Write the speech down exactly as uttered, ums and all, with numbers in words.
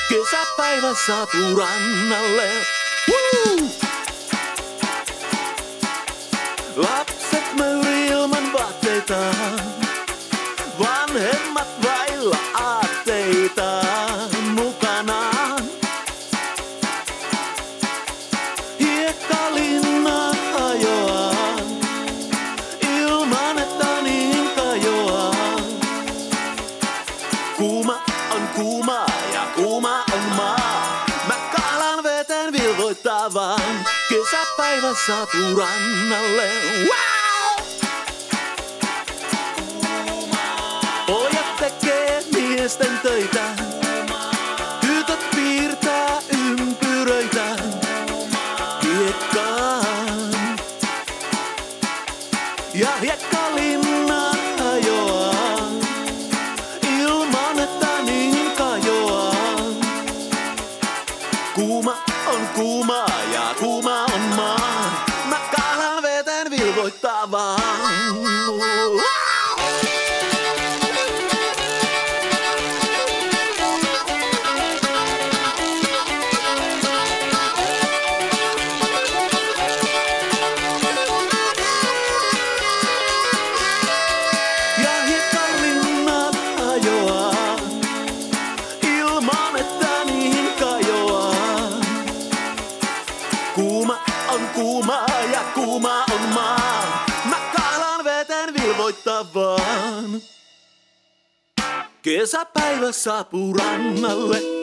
Kesäpäivä saapuu rannalle. Woo! Lapset möyri ilman vaatteitaan. Vanhemmat vailla aatteitaan mukanaan. Hiekkalinna ajoaa, ilman että niin kajoaa. Kuuma on kuuma ja kuuma on maa. Mä kalan veteen vilvoittavan. Kesäpäivä saapuu rannalle. Wow! Pojat tekee miesten töitä. Tytöt piirtää ympyröitä hiekkaan. Ja hiekkalinna ajoaa, ilman että niin kajoaa. Kuuma on kuuma ja kuuma on maa. Mä kalan veteen vilvoittavaan. Ja hiekkalinna ajoaa, ilman että niin kajoaa. Kuuma on kuuma ja kuuma on maa. Mä kalan veteen vilvoittavaan. Kesäpäivä saapuu rannalle.